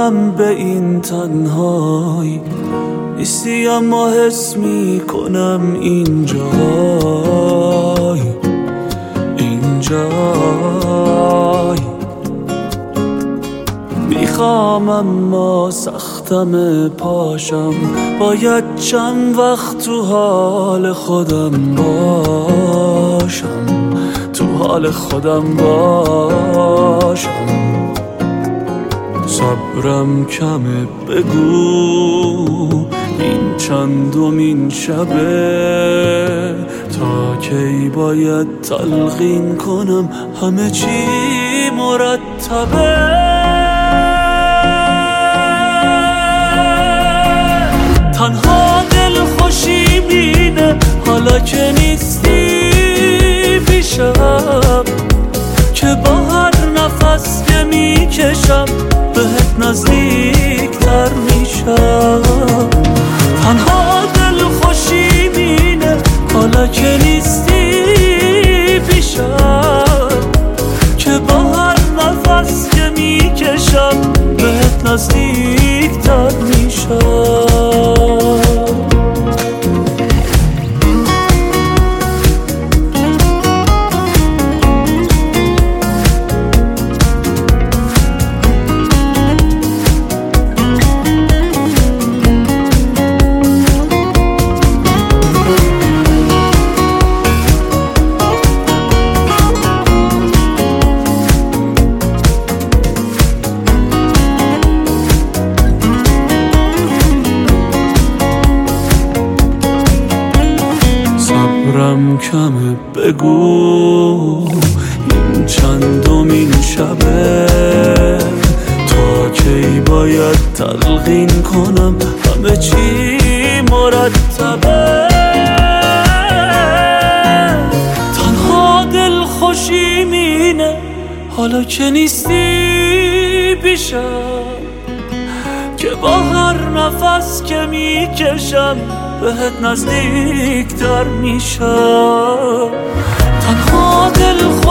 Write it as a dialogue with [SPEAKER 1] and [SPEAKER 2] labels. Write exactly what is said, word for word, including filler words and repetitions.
[SPEAKER 1] میدونم به این تنهایی نیستی، اما حس میکنم اینجای اینجای میخوام اما سختم پاشم، باید چند وقت تو حال خودم باشم، تو حال خودم باشم. صبرم کمه، بگو این چندمین شبه، تا کی باید تلقین کنم همه چی مرتبه. تنها دل خوشی بینه حالا که نیستی پیشم، که با هر نفس که میکشم بهت نزدیک تر میشم. تنها دل خوشی بینه حالا که نیستی پیشم، که با هر نفس که میکشم بهت نزدیک تر میشم. صبرم کمه، بگو این چندمین شبه، تا کی باید تلقین کنم همه چی مرتبه. تنها دل خوشی مینه حالا که نیستی پیشم، که با هر نفس که میکشم بهت نزدیک تر میشم. تنها دل